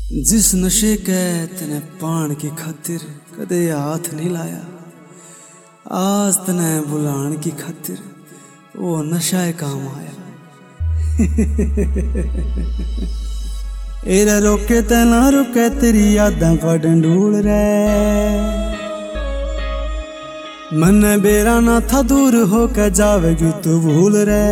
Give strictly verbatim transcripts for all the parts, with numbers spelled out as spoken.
जिस नशे के तने पान की खातिर कदे हाथ नहीं लाया, आज तने बुलान की खातिर वो नशा काम आया। एरा रोके तना रुके तेरी यादां का डंडूल रे, मन बेरा ना था दूर होकर जावेगी तू भूल रे।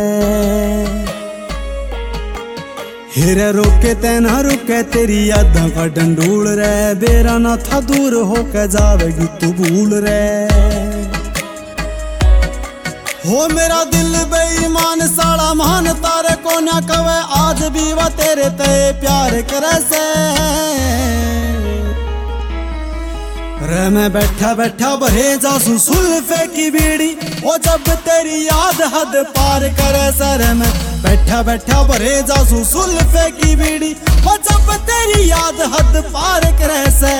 हेरे रोके तेना रुके तेरी यादां का डंडूल रे, बेरा ना था दूर होकर जावेगी तू भूल रे। हो मेरा दिल बेईमान साला मान तारे को ना कवे, आज भी वह तेरे ते प्यार करे से। रे मैं बैठा बैठा बहे जासू सुल्फे की बीड़ी, ओ जब तेरी याद हद पार करे सर। मैं बैठा बैठा बहे जासू सुल्फे की बीड़ी, ओ जब तेरी याद हद पार करे से।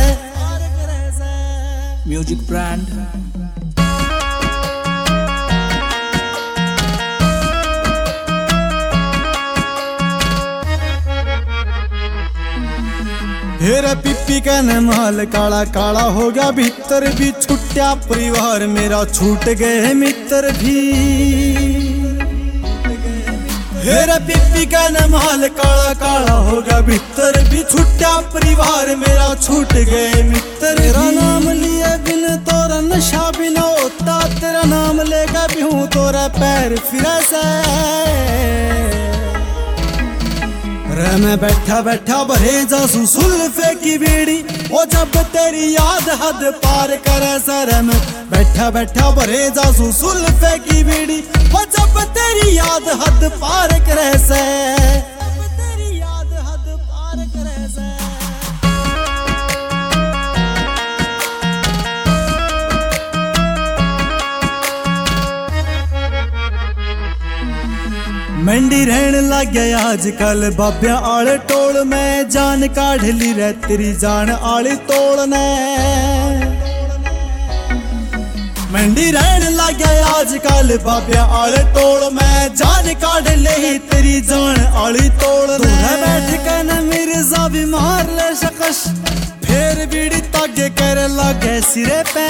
म्यूजिक ब्रांड हेरे पिप्पी कहने माल काला काला हो गया, भीतर भी छुट्टिया परिवार मेरा छूट गए मित्र भी। हेरे पिप्पी कहने माल काला काला हो गया, भीतर भी छुट्टिया परिवार मेरा छूट गए मित्र। तेरा नाम लिए बिन तोरा नशा बिना होता, तेरा नाम लेगा भी हूँ तोरा पैर फिरा से। रे मैं बैठा बैठा बहे जासू सुल्फे की बीड़ी, ओ जब तेरी याद हद पार करे सर। मैं बैठा बैठा बहे जासू सुल्फे की बीड़ी, ओ जब तेरी याद हद पार करे से। तेरी याद हद पार करे से। मंडी रहन लग गया आजकल बाबिया आले टोल में, जान काढ़ ली रे तेरी जान आली तोड़ने। मंडी रहन लग गया आजकल बाबिया आले टोल में, जान काढ़ ले तेरी जान आली तोड़ने। बैठ के न मिर्जा भी मार ले शकश, फिर बीड़ी तागे कर लगे सिरे पे।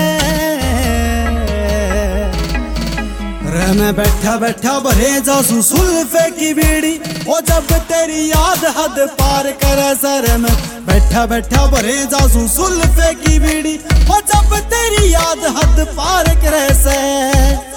रे मैं बैठा बैठा बहे जासू सुल्फे की बीड़ी, ओ जब तेरी याद हद पार करे सर। मैं बैठा बैठा बहे जासू सुल्फे की बीड़ी, ओ जब तेरी याद हद पार करे से।